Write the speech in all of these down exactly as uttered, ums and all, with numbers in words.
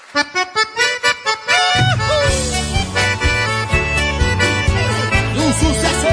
Um sucesso!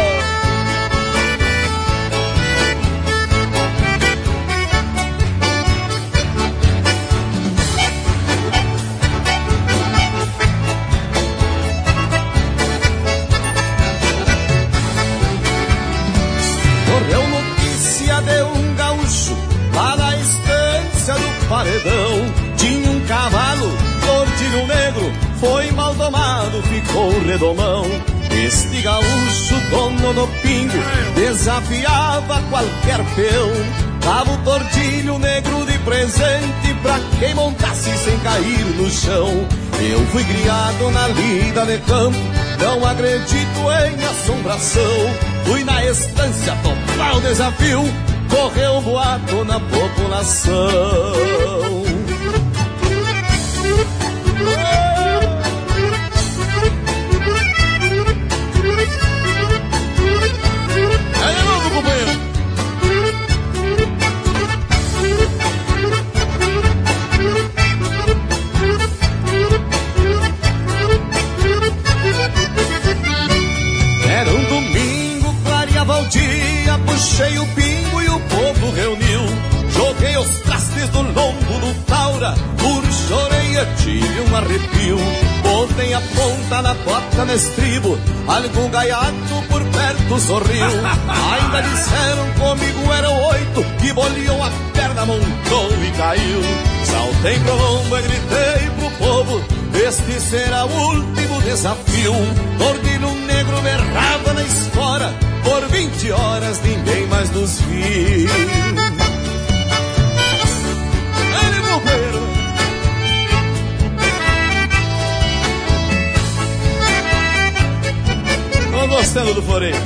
Correu notícia de um gaúcho lá na estância do paredão. Tinha um cavalo, tortilho negro, foi mal domado, ficou redomão. Este gaúcho, dono do pingo, desafiava qualquer peão. Dava o tortilho negro de presente pra quem montasse sem cair no chão. Eu fui criado na lida de campo, não acredito em assombração. Fui na estância topar o desafio, correu um boato na população. Aí, novo companheiro. Era um domingo, clareava o dia, puxei o pingo e o povo reuniu. Joguei os trastes do lombo do taura, por choreia tive um arrepio. Botei a ponta na bota no estribo, algum gaiato por perto sorriu. Ainda disseram comigo eram oito, que boleou a perna, montou e caiu. Saltei pro lombo e gritei pro povo, este será o último desafio. Tordilho negro berrava na espora, por vinte horas ninguém mais nos viu. Ele morreu. Tô gostando do floreio.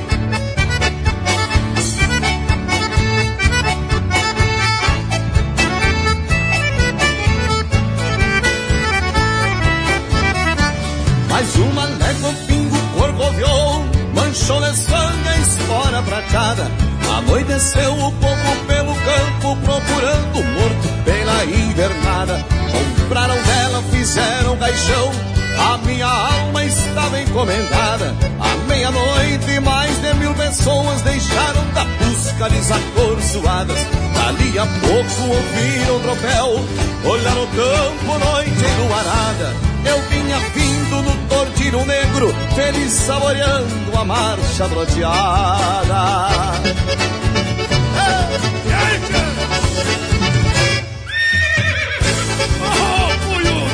Mais uma légua, pingo, corcoviou, manchou de sangue a espora prateada. Anoiteceu o povo pelo campo, procurando morto pela invernada. Compraram vela, fizeram caixão, a minha alma estava encomendada. À meia-noite, mais de mil pessoas deixaram da busca desacorçoadas. Dali a pouco ouviram o tropel, olharam o campo, noite enluarada. Eu vinha vindo no tortilho negro, feliz saboreando a marcha troteada. E aí, tchê? Oh, punhudo,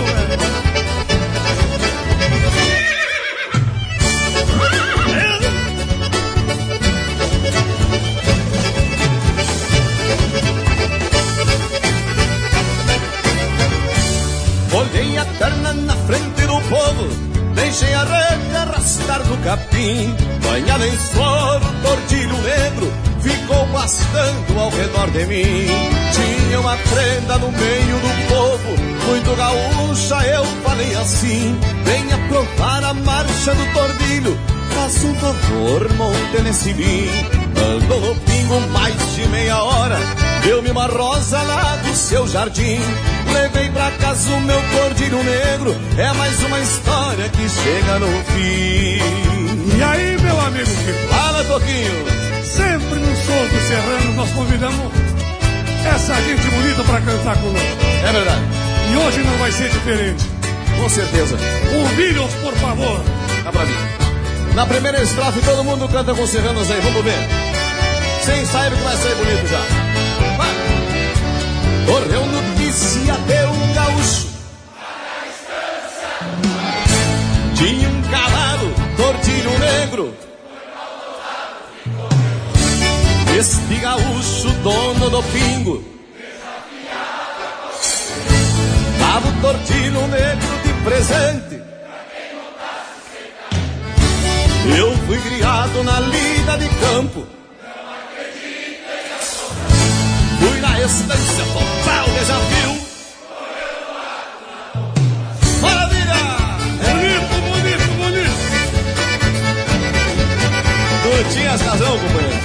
olhei a perna na frente do povo, deixei a rede arrastar no capim. Banhado em suor, o tortilho negro ficou pastando ao redor de mim. Tinha uma prenda no meio do povo, muito gaúcha, eu falei assim: venha provar a marcha do tordilho, faça um favor, monte nesse mim. Andou no pingo mais de meia hora, deu-me uma rosa lá do seu jardim. Levei pra casa o meu tordilho negro, é mais uma história que chega no fim. E aí, meu amigo Kiko? Fala, Toquinho. Sempre no Show do Serrano nós convidamos essa gente bonita pra cantar conosco. É verdade. E hoje não vai ser diferente. Com certeza. Ouvirem-os, por favor. Dá pra mim. Na primeira estrofe todo mundo canta com os serranos aí, vamos ver. Sem sair que vai sair bonito já. Vai. Correu notícia de um gaúcho, tinha um cavalo, tortilho negro. Este gaúcho, dono do pingo, dava o tortilho negro de presente. Eu fui criado na lida de campo, fui na estância total desafio. Maravilha! Bonito, bonito, bonito. Tu tinhas razão, companheiro.